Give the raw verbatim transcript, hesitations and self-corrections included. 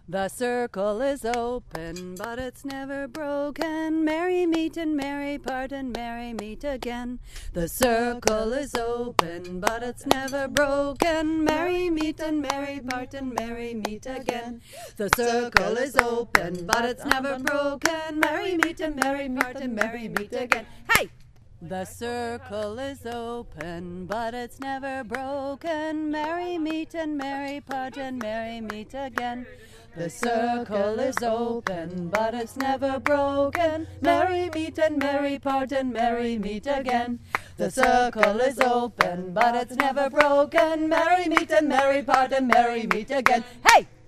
The circle is open, but it's never broken. Merry meet and merry part and merry meet again. The circle is open, but it's never broken. Merry meet and merry part and merry meet again. The circle is open, but it's never broken. Merry meet and merry part and merry meet again. Hey! The circle is open, but it's never broken. Merry meet and merry part and merry meet again. The circle is open, but it's never broken. Merry meet and merry part and merry meet again. The circle is open, but it's never broken. Merry meet and merry part and merry meet again. Hey!